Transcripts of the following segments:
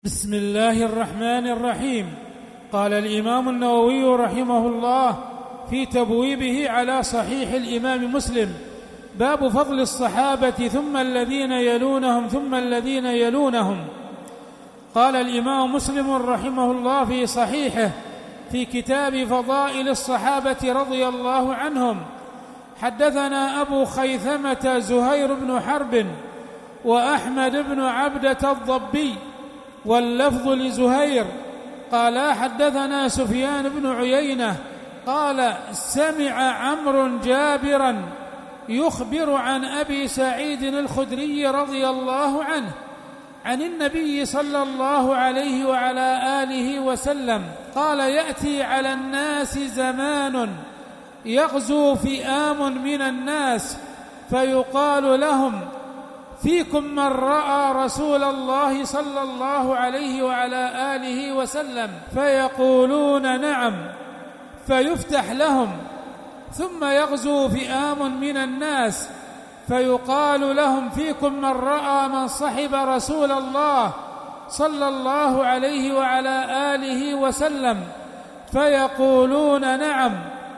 بسم الله الرحمن الرحيم. قال الإمام النووي رحمه الله في تبويبه على صحيح الإمام مسلم: باب فضل الصحابة ثم الذين يلونهم ثم الذين يلونهم. قال الإمام مسلم رحمه الله في صحيحه في كتاب فضائل الصحابة رضي الله عنهم: حدثنا أبو خيثمة زهير بن حرب وأحمد بن عبدة الضبي، واللفظ لزهير، قال حدثنا سفيان بن عيينة قال سمع عمرو جابرا يخبر عن أبي سعيد الخدري رضي الله عنه عن النبي صلى الله عليه وعلى آله وسلم قال: يأتي على الناس زمان يغزو فئام من الناس فيقال لهم: فيكم من رأى رسول الله صلى الله عليه وعلى آله وسلم؟ فيقولون: نعم، فيفتح لهم. ثم يغزو فئام من الناس فيقال لهم: فيكم من رأى من صحب رسول الله صلى الله عليه وعلى آله وسلم؟ فيقولون: نعم،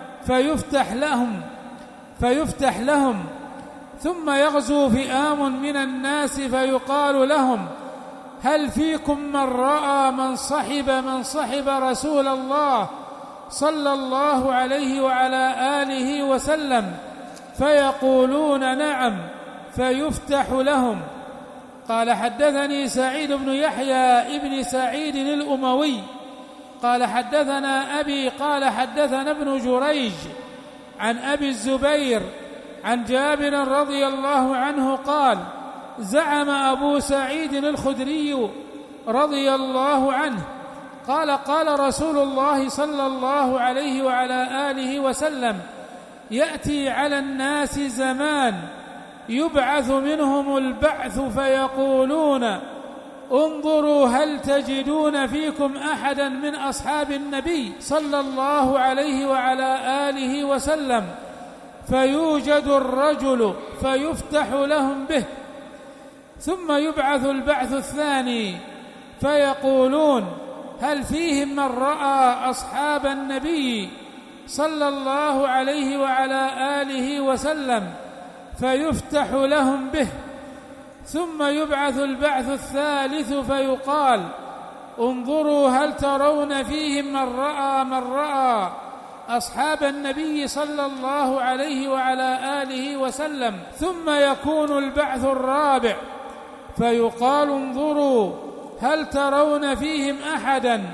فيفتح لهم. ثم يغزو فئام من الناس فيقال لهم: هل فيكم من رأى من صحب رسول الله صلى الله عليه وعلى آله وسلم؟ فيقولون: نعم، فيفتح لهم. قال حدثني سعيد بن يحيى ابن سعيد الأموي قال حدثنا أبي قال حدثنا ابن جريج عن أبي الزبير عن جابر رضي الله عنه قال: زعم أبو سعيد الخدري رضي الله عنه قال: قال رسول الله صلى الله عليه وعلى آله وسلم: يأتي على الناس زمان يبعث منهم البعث فيقولون: انظروا هل تجدون فيكم أحدا من أصحاب النبي صلى الله عليه وعلى آله وسلم؟ فيوجد الرجل فيفتح لهم به. ثم يبعث البعث الثاني فيقولون: هل فيهم من رأى أصحاب النبي صلى الله عليه وعلى آله وسلم؟ فيفتح لهم به. ثم يبعث البعث الثالث فيقال: انظروا هل ترون فيهم من رأى أصحاب النبي صلى الله عليه وعلى آله وسلم؟ ثم يكون البعث الرابع فيقال: انظروا هل ترون فيهم أحدا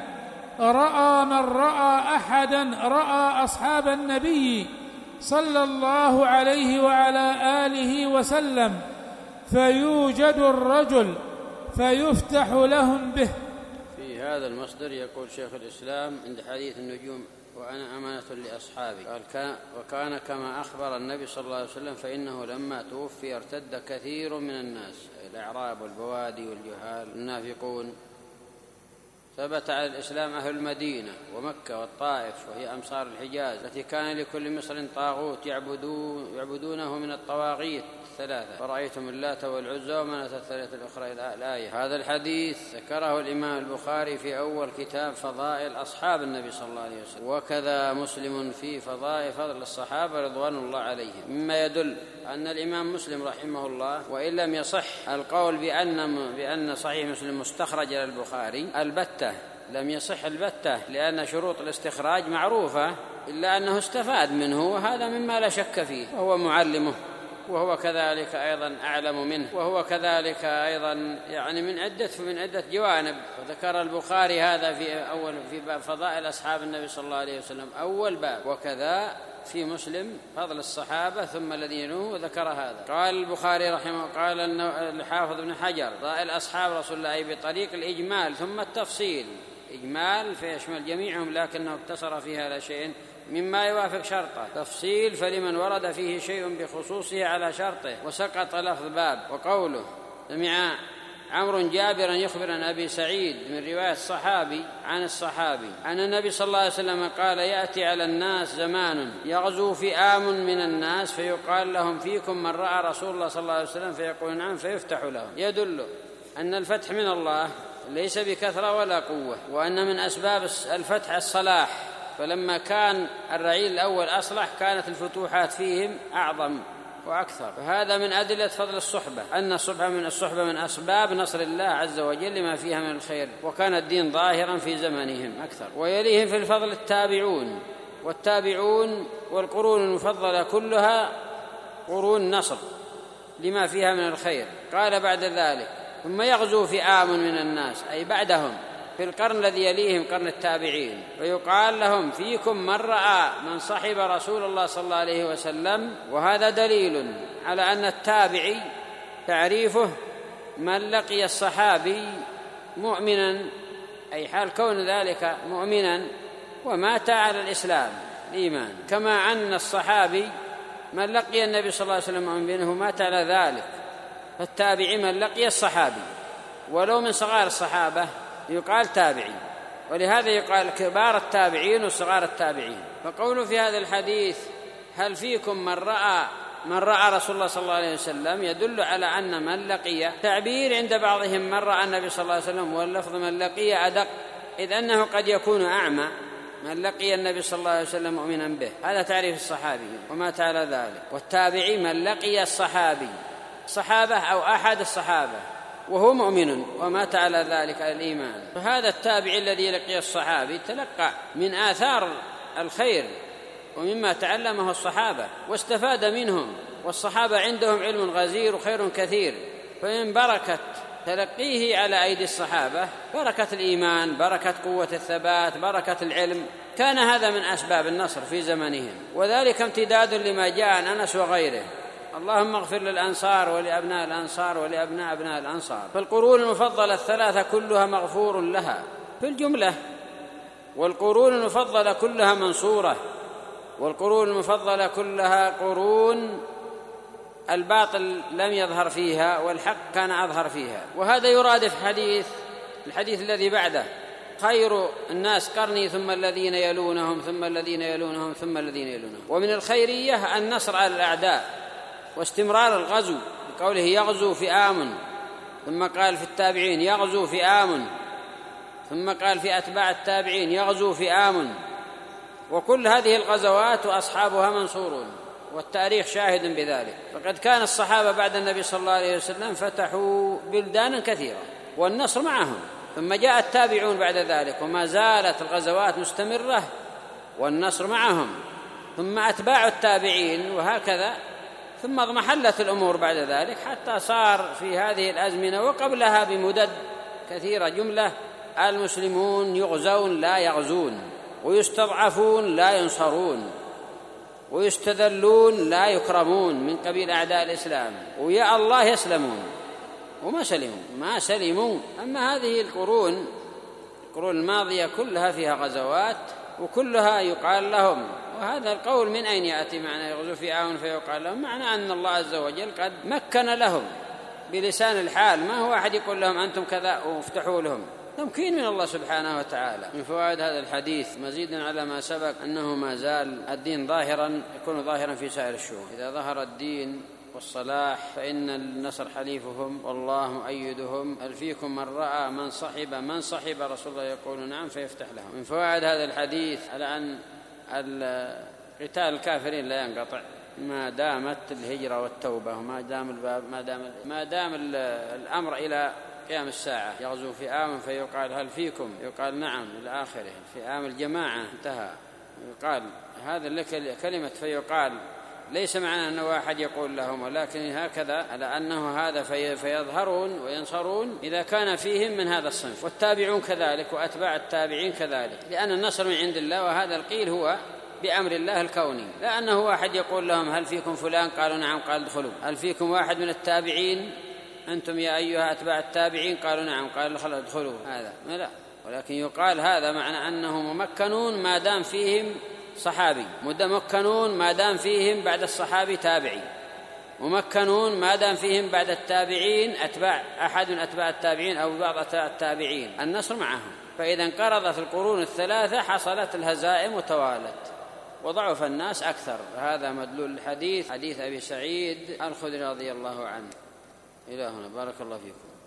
رأى أصحاب النبي صلى الله عليه وعلى آله وسلم؟ فيوجد الرجل فيفتح لهم به. في هذا المصدر يقول شيخ الإسلام عند حديث النجوم: وأنا أمانة لأصحابي. قال: وكان كما أخبر النبي صلى الله عليه وسلم، فإنه لما توفي ارتد كثير من الناس، الأعراب والبوادي والجهال المنافقون. ثبت على الإسلام أهل المدينة ومكة والطائف، وهي أمصار الحجاز، التي كان لكل مصر طاغوت يعبدونه من الطواغيت الثلاثة، فرأيتم اللات والعزى ومناة الثالثة الأخرى إلى الآية. هذا الحديث ذكره الإمام البخاري في أول كتاب فضائل أصحاب النبي صلى الله عليه وسلم، وكذا مسلم في فضائل فضل الصحابة رضوان الله عليهم، مما يدل أن الإمام مسلم رحمه الله، وإن لم يصح القول بأن صحيح مسلم مستخرج للبخاري البتة، لم يصح البتة، لأن شروط الاستخراج معروفة، إلا أنه استفاد منه، وهذا مما لا شك فيه، وهو معلمه، وهو كذلك أيضا أعلم منه، وهو كذلك أيضا من عدة جوانب. وذكر البخاري هذا في باب فضائل أصحاب النبي صلى الله عليه وسلم أول باب، وكذا في مسلم فضل الصحابة ثم الذين يلونهم، وذكر هذا. قال البخاري رحمه، قال الحافظ ابن حجر: فضائل أصحاب رسول الله بطريق الإجمال ثم التفصيل. إجمال فيشمل جميعهم، لكنه اقتصر في هذا شيء مما يوافق شرطه. تفصيل فلمن ورد فيه شيء بخصوصه على شرطه وسقط لفظ باب. وقوله: سمع عمرو جابرا يخبر عن أبي سعيد، من رواية الصحابي عن الصحابي عن النبي صلى الله عليه وسلم قال: يأتي على الناس زمان يغزو فئام من الناس فيقال لهم: فيكم من رأى رسول الله صلى الله عليه وسلم؟ فيقول: نعم، فيفتح لهم. يدل أن الفتح من الله ليس بكثرة ولا قوة، وأن من أسباب الفتح الصلاح، فلما كان الرعيل الأول أصلح كانت الفتوحات فيهم أعظم وأكثر. فهذا من أدلة فضل الصحبة، أن الصحبة من أسباب نصر الله عز وجل لما فيها من الخير، وكان الدين ظاهرا في زمنهم أكثر. ويليهم في الفضل التابعون، والتابعون والقرون المفضلة كلها قرون نصر لما فيها من الخير. قال بعد ذلك: ثم يغزو فئام من الناس، أي بعدهم في القرن الذي يليهم قرن التابعين، ويقال لهم: فيكم من رأى من صحب رسول الله صلى الله عليه وسلم. وهذا دليل على أن التابعي تعريفه من لقي الصحابي مؤمنا، أي حال كون ذلك مؤمنا ومات على الإسلام الإيمان، كما أن الصحابي من لقي النبي صلى الله عليه وسلم مؤمنا ومات على ذلك. فالتابعي من لقي الصحابي ولو من صغار الصحابة يقال تابعي، ولهذا يقال كبار التابعين وصغار التابعين. فقوله في هذا الحديث: هل فيكم من رأى رسول الله صلى الله عليه وسلم، يدل على أن من لقي تعبير عند بعضهم من رأى النبي صلى الله عليه وسلم، واللفظ من لقي أدق، إذ أنه قد يكون أعمى. من لقي النبي صلى الله عليه وسلم مؤمنا به، هذا تعريف الصحابي ومات على ذلك. والتابعي من لقي الصحابي، صحابة أو أحد الصحابة وهو مؤمن ومات على ذلك الإيمان. فهذا التابعي الذي لقي الصحابي تلقى من آثار الخير ومما تعلمه الصحابة واستفاد منهم، والصحابة عندهم علم غزير وخير كثير، فمن بركة تلقيه على أيدي الصحابة بركة الإيمان، بركة قوة الثبات، بركة العلم. كان هذا من أسباب النصر في زمنهم، وذلك امتداد لما جاء عن أنس وغيره: اللهم اغفر للأنصار ولأبناء الأنصار ولأبناء أبناء الأنصار. فالقرون المفضلة الثلاثة كلها مغفور لها في الجملة، والقرون المفضلة كلها منصورة، والقرون المفضلة كلها قرون الباطل لم يظهر فيها والحق كان أظهر فيها. وهذا يرادف الحديث الذي بعده: خير الناس قرني ثم الذين يلونهم ثم الذين يلونهم ثم الذين يلونهم. ومن الخيرية النصر على الأعداء واستمرار الغزو، بقوله يغزو فئام، ثم قال في التابعين يغزو فئام، ثم قال في أتباع التابعين يغزو فئام. وكل هذه الغزوات وأصحابها منصورون، والتاريخ شاهد بذلك. فقد كان الصحابة بعد النبي صلى الله عليه وسلم فتحوا بلدانا كثيرة والنصر معهم، ثم جاء التابعون بعد ذلك وما زالت الغزوات مستمرة والنصر معهم، ثم أتباع التابعين، وهكذا. ثم اضمحلت الأمور بعد ذلك حتى صار في هذه الأزمنة وقبلها بمدد كثيرة جملة المسلمون يغزون لا يغزون، ويستضعفون لا ينصرون، ويستذلون لا يكرمون من قبيل أعداء الإسلام، ويا الله يسلمون ما سلموا. أما هذه القرون الماضية كلها فيها غزوات وكلها يقال لهم، وهذا القول من أين يأتي معنى يغزو فئام فيقال لهم؟ معنى أن الله عز وجل قد مكن لهم بلسان الحال، ما هو أحد يقول لهم أنتم كذا وافتحوا لهم، تمكين من الله سبحانه وتعالى. من فوائد هذا الحديث مزيدا على ما سبق أنه ما زال الدين ظاهرا، يكون ظاهرا في سائر الشؤون. إذا ظهر الدين والصلاح فإن النصر حليفهم والله مؤيدهم. هل فيكم من رأى من صحب رسول الله يقول نعم فيفتح لهم. من فوائد هذا الحديث على أن قتال الكافرين لا ينقطع ما دامت الهجرة والتوبة، ما دام الأمر إلى قيام الساعة. يغزو فئام فيقال هل فيكم، يقال نعم إلى آخره. فئام الجماعة انتهى، يقال هذا كلمة فيقال ليس معنى أن واحد يقول لهم، ولكن هكذا على أنه هذا فيظهرون وينصرون إذا كان فيهم من هذا الصنف. والتابعون كذلك وأتباع التابعين كذلك، لأن النصر من عند الله، وهذا القيل هو بأمر الله الكوني، لا أنه واحد يقول لهم هل فيكم فلان، قالوا نعم قال ادخلوا. هل فيكم واحد من التابعين أنتم يا أيها أتباع التابعين، قالوا نعم قال ادخلوا، هذا لا. ولكن يقال هذا معنى أنه ممكنون ما دام فيهم صحابي، ممكنون ما دام فيهم بعد الصحابي تابعي، ممكنون ما دام فيهم بعد التابعين أحد من أتباع التابعين أو بعض أتباع التابعين، النصر معهم. فإذا انقرضت القرون الثلاثة حصلت الهزائم وتوالت وضعف الناس أكثر. هذا مدلول الحديث، حديث أبي سعيد الخدري رضي الله عنه. إلى هنا، بارك الله فيكم.